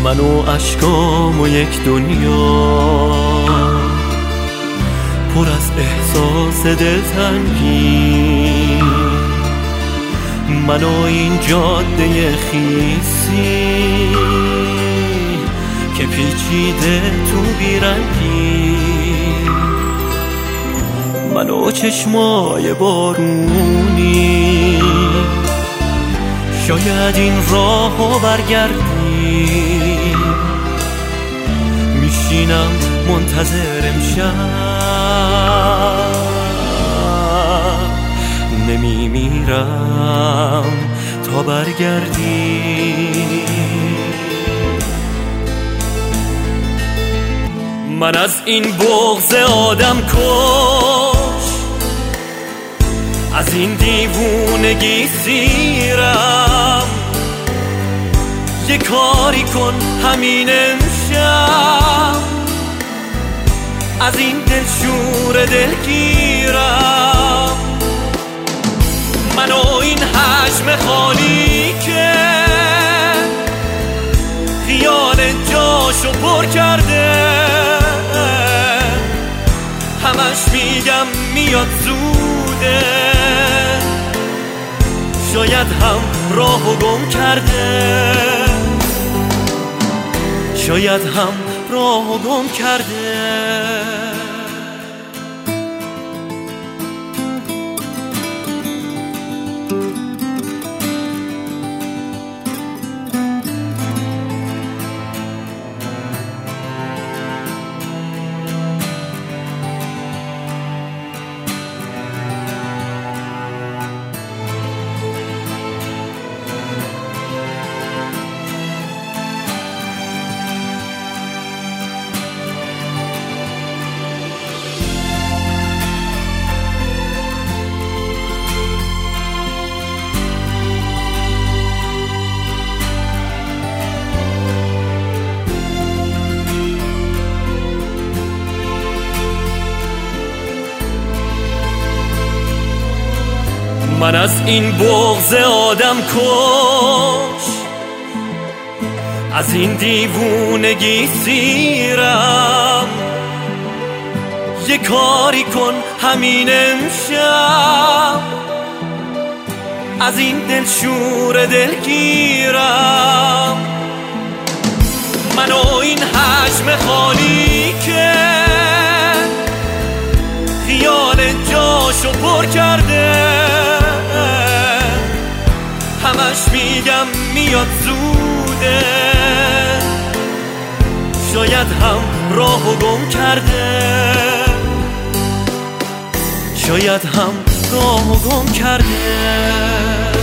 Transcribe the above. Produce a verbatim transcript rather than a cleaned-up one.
من و اشکام و یک دنیا پر از احساس دلتنگی، من و این جاده خیسی که پیچیده تو بیرنگی، من و چشمای بارونی شاید این راهو برگردی، میشینم منتظر امشب، نمیمیرم تا برگردی. من از این بغض آدم کش، از این دیوونگی سیرم، یه کاری کن همین امشب، از این دلشور دلگیرم، من و این حجم خالی که خیال جاشو پر کرده، همش میگم میاد زوده، شاید هم راهو گم کرده، شاید هم راهو گم کرده. من از این بغض آدم کش، از این دیوونگی سیرم، یه کاری کن همین امشب، از این دلشور دلگیرم، من و این حجم خالی که خیال جاشو پر کرده، همش میگم میاد زوده، شاید هم راهو گم کرده، شاید هم راهو گم کرده.